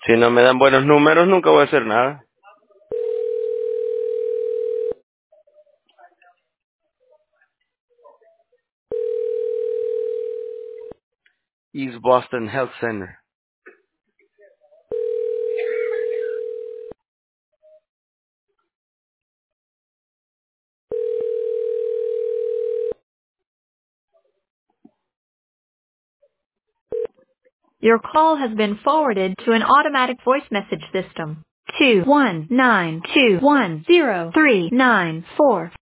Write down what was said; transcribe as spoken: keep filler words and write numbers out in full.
Si no me dan buenos números, nunca voy a hacer nada. East Boston Health Center. Your call has been forwarded to an automatic voice message system. two one nine two one zero three nine four